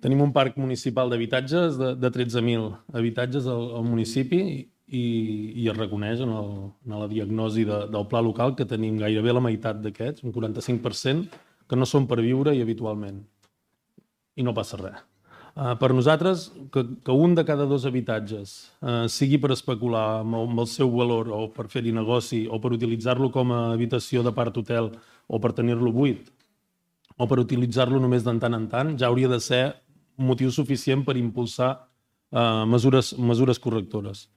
Tenim un parc municipal d'habitatges de 13.000 habitatges al municipi i es reconeix en la diagnosi del pla local que tenim gairebé la meitat d'aquests, un 45%, que no són per viure i habitualment. I no passa res. Per nosaltres, que un de cada dos habitatges sigui per especular amb el seu valor o per fer-hi negoci o per utilitzar-lo com a habitació de part-hotel o per tenir-lo buit o per utilitzar-lo només de tant en tant, ja hauria de ser un motiu suficient per impulsar mesures correctores.